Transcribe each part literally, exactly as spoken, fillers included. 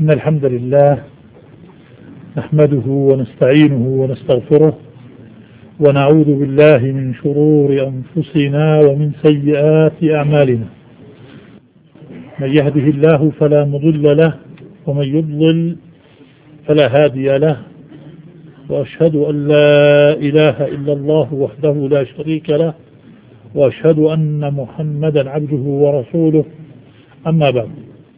إن الحمد لله نحمده ونستعينه ونستغفره ونعوذ بالله من شرور أنفسنا ومن سيئات أعمالنا. من يهده الله فلا مضل له ومن يضلل فلا هادي له، وأشهد أن لا إله إلا الله وحده لا شريك له، وأشهد أن محمدا عبده ورسوله. أما بعد،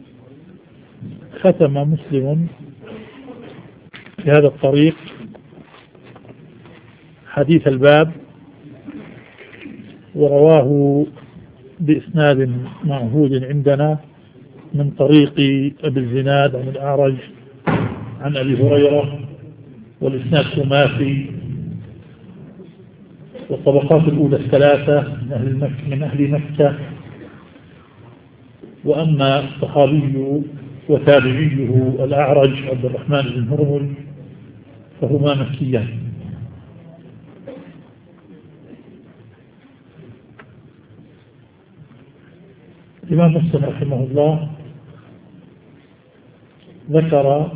ختم مسلم في هذا الطريق حديث الباب، ورواه بإسناد معهود عندنا من طريق أبي الزناد عن الأعرج عن أبي هريرة، والإسناد خماسي، والطبقات الأولى الثلاثة من أهل مكة, من أهل مكة وأما الصحابي وتابعيه الأعرج عبد الرحمن بن هرمز فهما مكيان. الإمام مسلم رحمه الله ذكر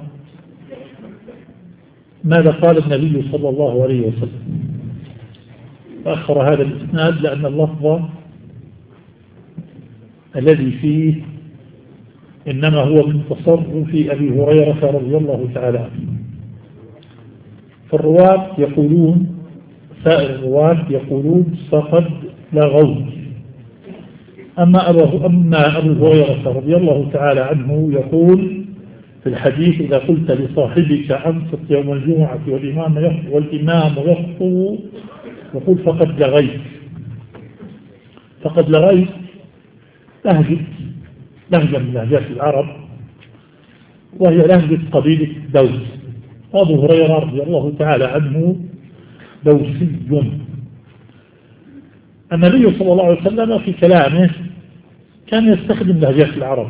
ماذا قال النبي صلى الله عليه وسلم، فأخر هذا الإسناد لأن اللفظ الذي فيه إنما هو من تصرف أبي هريرة رضي الله تعالى عنه. فالرواة يقولون سائر الرواة يقولون فقد لغوت، أما أبو, أما أبو هريرة رضي الله تعالى عنه يقول في الحديث: إذا قلت لصاحبك أنصت يوم الجمعة والإمام والإمام يخطب، يقول فقد لغيت. فقد لغيت لهجة لهجة من لهجات العرب، وهي لهجة قبيلة دوس. أبو هريرة رضي الله تعالى عنه دوسي. النبي صلى الله عليه وسلم في كلامه كان يستخدم لهجات العرب،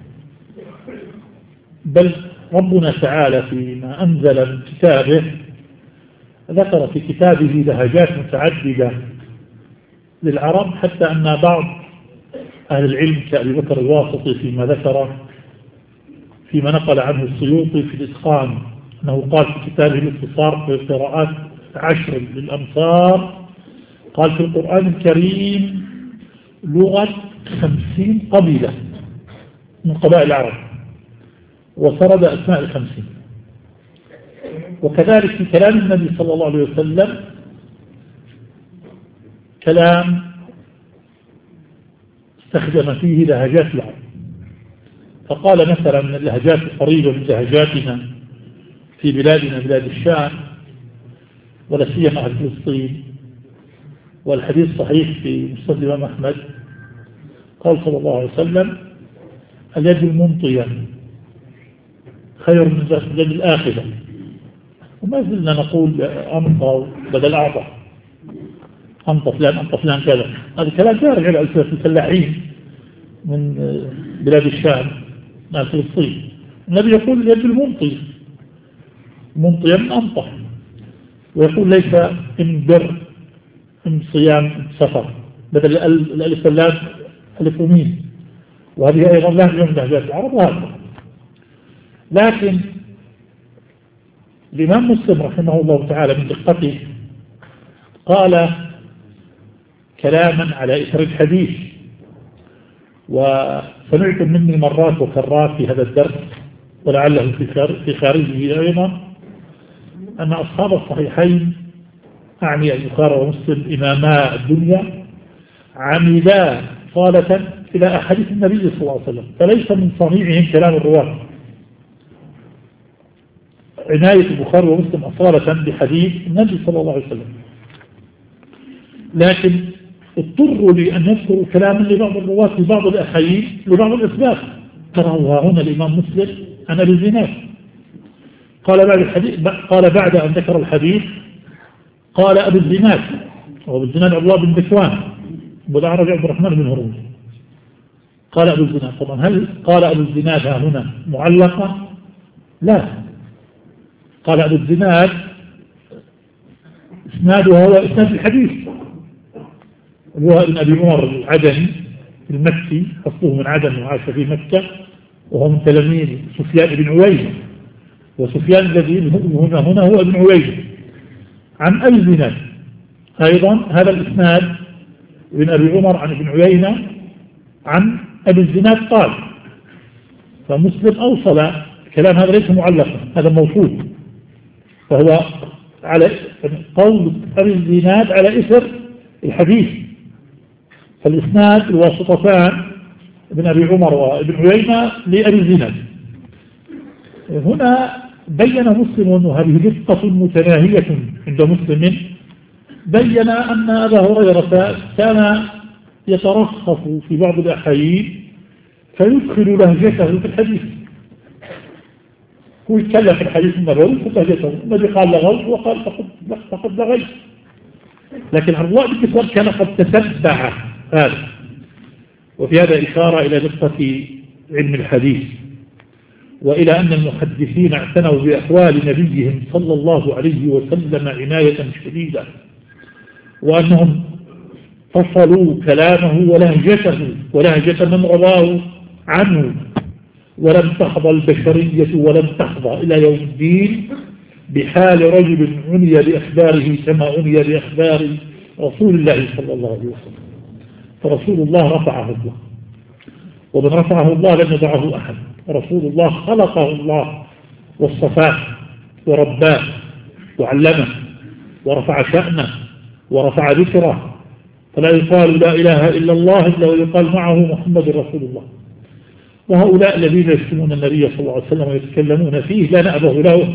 بل ربنا تعالى فيما أنزل من كتابه ذكر في كتابه لهجات متعددة للعرب، حتى أن بعض أهل العلم كأبي بكر الواسطي فيما ذكر فيما نقل عنه السيوطي في الإتقان أنه قال في كتابه الاختصار في قراءات عشر للأمصار، قال في القرآن الكريم لغة خمسين قبيلة من قبائل العرب، وسرد أسماء الخمسين. وكذلك في كلام النبي صلى الله عليه وسلم كلام استخدم فيه لهجات العرب، فقال مثلا من اللهجات القريبة من لهجاتنا في بلادنا بلاد الشام، ولا سيما أهل فلسطين، والحديث صحيح في مسند الإمام أحمد، قال صلى الله عليه وسلم: اليد المنطية خير من اليد الآخذة. وما زلنا نقول أنطى بدل أعطى، أنطى فلان أنطى فلان كذا. هذا كلام جاري على ألسنة الفلاحين من بلاد الشام من فلسطين. النبي يقول اليد المنطي منطيا من أنطى، ويقول ليس من بر من صيام سفر، بدل الألف واللام ألف وميم، وهذه أيضا لهجة من لهجات العرب. وهذا لكن الإمام مسلم رحمه الله تعالى من دقته قال كلاما على إثر الحديث، وسمعت مني مرات وكرات في هذا الدرس ولعله في خارجه أيضا أن أصحاب الصحيحين، أعني البخاري ومسلم إماما الدنيا، عملا صالة إلى أحاديث النبي صلى الله عليه وسلم، فليس من صنيعهم كلام الرواة. عناية البخاري ومسلم أصالة بحديث النبي صلى الله عليه وسلم، لكن اضطروا لأن يذكروا كلاما لبعض الرواة في بعض الأحاديث لبعض الأسباب. ترى هنا الإمام مسلم أنا بالزناد قال بعد الحديث قال بعد أن ذكر الحديث قال أبو الزناد، وأبو الزناد عبد الله بن ذكوان، والأعرج عبد الرحمن بن هرمز. قال أبو الزناد. طبعا هل قال أبو الزناد هنا معلقة؟ لا، قال أبو الزناد إسنادها هو إسناد الحديث، هو ابن أبي عمر العدني المكي، أصله من عدن وعاش في مكة، وهو من تلاميذ سفيان بن عيينة، وسفيان الذي هنا هنا هو ابن عيينة عن أبي الزناد. أيضا هذا الإسناد ابن أبي عمر عن ابن عيينة عن أبي الزناد قال. فمسلم أوصل الكلام، هذا ليس معلقا، هذا موصول، فهو على قول أبي الزناد على إثر الحديث. فالإسناد الواسطتان ابن أبي عمر وابن عيينة لأبي الزناد. هنا بين مسلم وهذه دقة متناهية عند مسلم، بين أن أبا هريرة كان يترخص في بعض الأحايين فيدخل لهجته في الحديث. هو يتكلم في الحديث النبوي فلهجته، النبي قال لغوت وقال فقد لغيت، لكن عبد الله بن مسعود كان قد تتبع هذا. وفي هذا إشارة إلى دقة علم الحديث، وإلى أن المحدثين اعتنوا بأحوال نبيهم صلى الله عليه وسلم عناية شديدة، وأنهم فصلوا كلامه ولهجته ولهجة من رواه عنه، ولم تحظى البشرية ولم تحظى إلى يوم الدين بحال رجل عني بأخباره كما عني بأخبار رسول الله صلى الله عليه وسلم. فرسول الله رفعه الله، ومن رفعه الله لم يدعه أحد. رسول الله خلقه الله واصطفاه ورباه وعلمه ورفع شأنه ورفع ذكره، فلا يقال لا إله إلا الله إلا ويقال معه محمد رسول الله. وهؤلاء الذين يشتمون النبي صلى الله عليه وسلم ويتكلمون فيه لا نأبه له،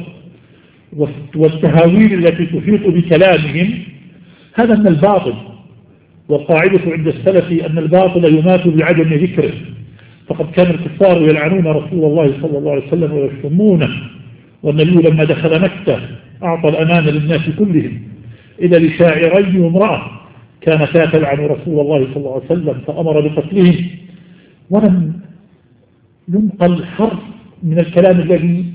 والتهاويل التي تحيط بكلامهم هذا من الباطل. والقاعدة عند السلف أن الباطل يمات بعدم ذكره، فقد كان الكفار يلعنون رسول الله صلى الله عليه وسلم ويشتمونه، والنبي لما دخل مكة أعطى الأمان للناس كلهم إلى لشاعرين وامرأة كانتا تلعن رسول الله صلى الله عليه وسلم فأمر بقتلهم، ولم ينقل حرف من الكلام الذي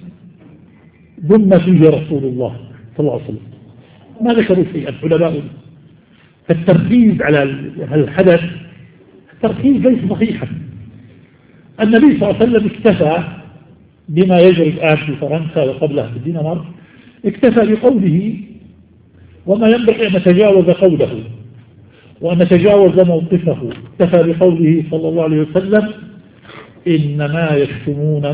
ضم فيه رسول الله صلى الله عليه وسلم، ما ذكروا شيئا علماء. فالتركيز على الحدث التركيز ليس صحيحا. النبي صلى الله عليه وسلم اكتفى بما يجري الآن في فرنسا وقبلها في الدنمارك، اكتفى بقوله، وما ينبغي أن نتجاوز قوله وأن نتجاوز موقفه. اكتفى بقوله صلى الله عليه وسلم إنما يشتمون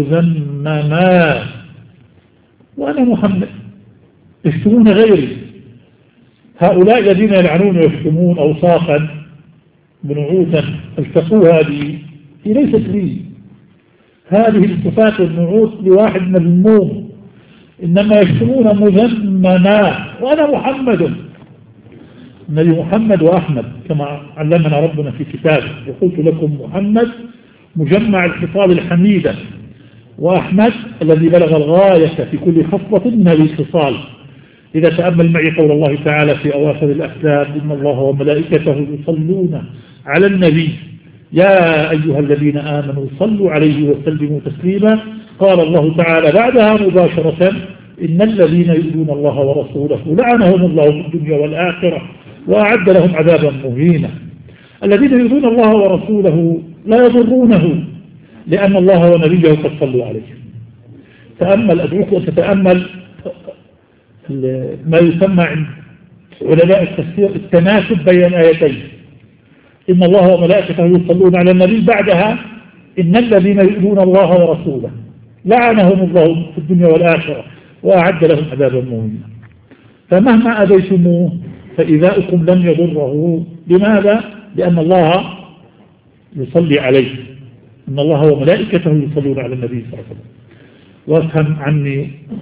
مذمما وأنا محمد، يشتمون غيري. هؤلاء الذين يلعنون ويشتمون أوصافا بنعوتا التقوها هذه هي ليست لي، هذه الصفات والنعوت لواحد مذموم، إنما يشتمون مذمما وأنا محمد. النبي محمد وأحمد كما علمنا ربنا في كتابه، وقلت لكم محمد مجمع الخصال الحميدة، وأحمد الذي بلغ الغاية في كل خصلة من هذه الخصال. إذا تأمل معي قول الله تعالى في أواخر الأحزاب إن الله وملائكته يصلون على النبي يا أيها الذين آمنوا صلوا عليه وسلموا تسليما. قال الله تعالى بعدها مباشرة إن الذين يؤذون الله ورسوله لعنهم الله في الدنيا والآخرة وأعد لهم عذابا مهينا. الذين يؤذون الله ورسوله لا يضرونه لأن الله ونبيه قد صلوا عليه. تأمل أدعوك أن تتأمل ما يسمى عند علماء التفسير التناسب بين آيتين، إن الله وملائكته يصلون على النبي، بعدها إن الذين يؤذون الله ورسوله لعنهم الله في الدنيا والآخرة وأعد لهم عذابا مهينا. فمهما أذيتموه فإذاؤكم لن يضره. لماذا؟ لأن الله يصلي عليه، إن الله وملائكته يصلون على النبي صلى الله عليه وسلم. وافهم عني